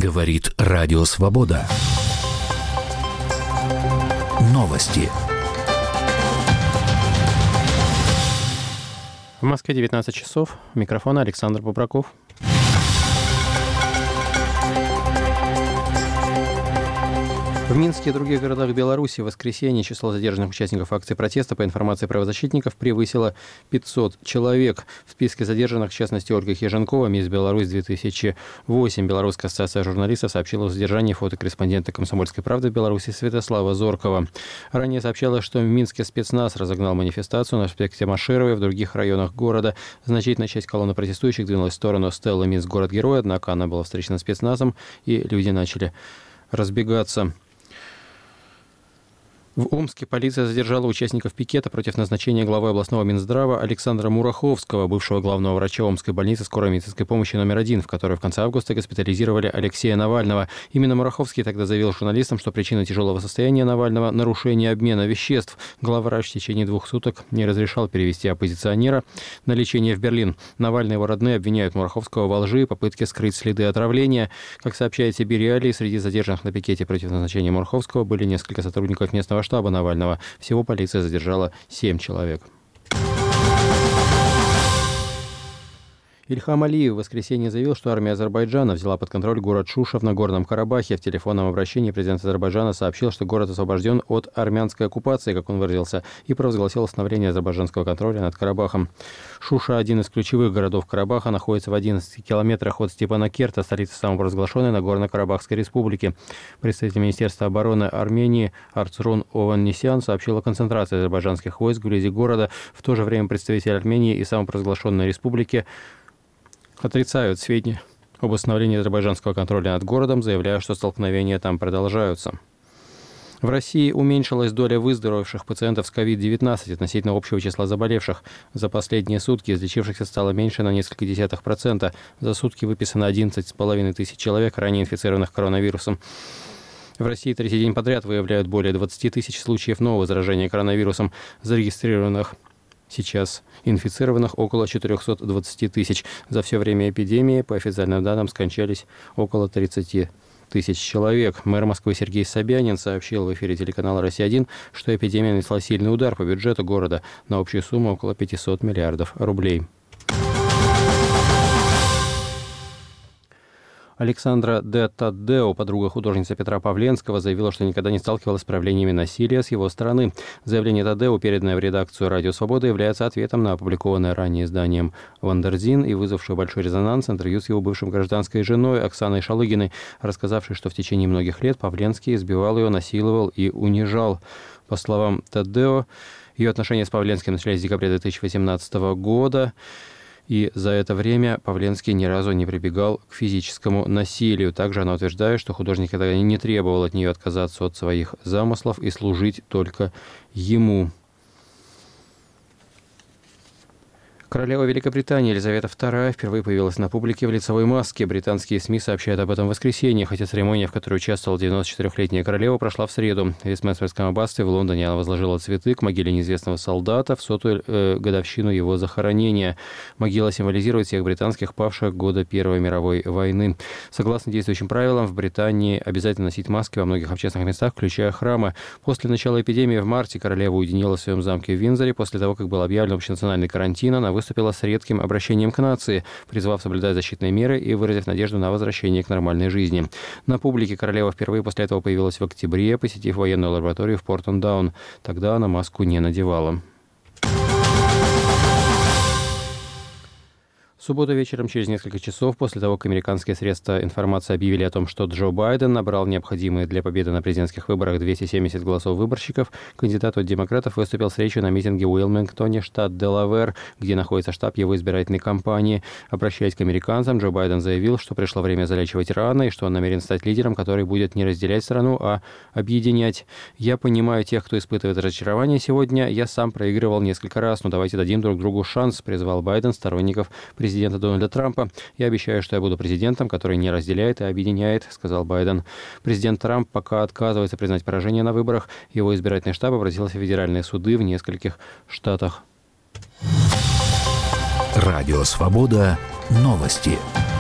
Говорит Радио Свобода. Новости. В Москве 19 часов. Микрофон Александр Бобраков. В Минске и других городах Беларуси в воскресенье число задержанных участников акции протеста, по информации правозащитников, превысило 500 человек. В списке задержанных, в частности, Ольга Хиженкова, Мисс Беларусь 2008. Белорусская ассоциация журналистов сообщила о задержании фотокорреспондента «Комсомольской правды» в Беларуси Святослава Зоркова. Ранее сообщалось, что в Минске спецназ разогнал манифестацию на проспекте Машеровой, в других районах города. Значительная часть колонны протестующих двинулась в сторону стелы «Минск. Город-герой», однако она была встречена спецназом, и люди начали разбегаться. В Омске полиция задержала участников пикета против назначения главы областного Минздрава Александра Мураховского, бывшего главного врача Омской больницы скорой медицинской помощи номер 1, в которой в конце августа госпитализировали Алексея Навального. Именно Мураховский тогда заявил журналистам, что причина тяжелого состояния Навального – нарушение обмена веществ. Главврач в течение 2 суток не разрешал перевести оппозиционера на лечение в Берлин. Навальный и его родные обвиняют Мураховского во лжи и попытке скрыть следы отравления. Как сообщает Сибирь Реалии, среди задержанных на пикете против назначения Мураховского были несколько сотрудников местного штаба Навального. Всего полиция задержала 7 человек. Ильхам Алиев в воскресенье заявил, что армия Азербайджана взяла под контроль город Шуша в Нагорном Карабахе. В телефонном обращении президент Азербайджана сообщил, что город освобожден от армянской оккупации, как он выразился, и провозгласил установление азербайджанского контроля над Карабахом. Шуша, один из ключевых городов Карабаха, находится в 11 километрах от Степанакерта, столицы самопровозглашенной Нагорно-Карабахской республики. Представитель Министерства обороны Армении Арцрун Ованнисян сообщил о концентрации азербайджанских войск вблизи города. В то же время представитель Армении и самопровозглашенной республики отрицают сведения об установлении азербайджанского контроля над городом, заявляя, что столкновения там продолжаются. В России уменьшилась доля выздоровевших пациентов с COVID-19 относительно общего числа заболевших. За последние сутки излечившихся стало меньше на несколько десятых процента. За сутки выписано 11,5 тысяч человек, ранее инфицированных коронавирусом. В России 3-й день подряд выявляют более 20 тысяч случаев нового заражения коронавирусом, зарегистрированных сейчас инфицированных около 420 тысяч. За все время эпидемии, по официальным данным, скончались около 30 тысяч человек. Мэр Москвы Сергей Собянин сообщил в эфире телеканала «Россия-1», что эпидемия нанесла сильный удар по бюджету города на общую сумму около 500 миллиардов рублей. Александра де Таддео, подруга художницы Петра Павленского, заявила, что никогда не сталкивалась с проявлениями насилия с его стороны. Заявление Таддео, переданное в редакцию «Радио Свобода», является ответом на опубликованное ранее изданием «Вандерзин» и вызвавшее большой резонанс интервью с его бывшим гражданской женой Оксаной Шалыгиной, рассказавшей, что в течение многих лет Павленский избивал ее, насиловал и унижал. По словам Таддео, ее отношения с Павленским начались в декабре 2018 года. И за это время Павленский ни разу не прибегал к физическому насилию. Также она утверждает, что художник тогда не требовал от нее отказаться от своих замыслов и служить только ему. Королева Великобритании Елизавета II впервые появилась на публике в лицевой маске. Британские СМИ сообщают об этом в воскресенье, хотя церемония, в которой участвовала 94-летняя королева, прошла в среду. В Вестминстерском аббатстве в Лондоне она возложила цветы к могиле неизвестного солдата в 100-ю годовщину его захоронения. Могила символизирует всех британских павших в годы Первой мировой войны. Согласно действующим правилам, в Британии обязательно носить маски во многих общественных местах, включая храмы. После начала эпидемии в марте королева уединилась в своем замке в Виндзоре после того, как был объявлен общенациональный карантин. Она выступила с редким обращением к нации, призвав соблюдать защитные меры и выразив надежду на возвращение к нормальной жизни. На публике королева впервые после этого появилась в октябре, посетив военную лабораторию в Портон-Даун. Тогда она маску не надевала. В субботу вечером, через несколько часов после того, как американские средства информации объявили о том, что Джо Байден набрал необходимые для победы на президентских выборах 270 голосов выборщиков, кандидат от демократов выступил с речью на митинге в Уилмингтоне, штат Делавэр, где находится штаб его избирательной кампании. Обращаясь к американцам, Джо Байден заявил, что пришло время залечивать раны и что он намерен стать лидером, который будет не разделять страну, а объединять. «Я понимаю тех, кто испытывает разочарование сегодня. Я сам проигрывал несколько раз, но давайте дадим друг другу шанс», призвал Байден сторонников президента Дональда Трампа. «Я обещаю, что я буду президентом, который не разделяет и объединяет», сказал Байден. Президент Трамп пока отказывается признать поражение на выборах. Его избирательный штаб обратился в федеральные суды в нескольких штатах. Радио Свобода. Новости.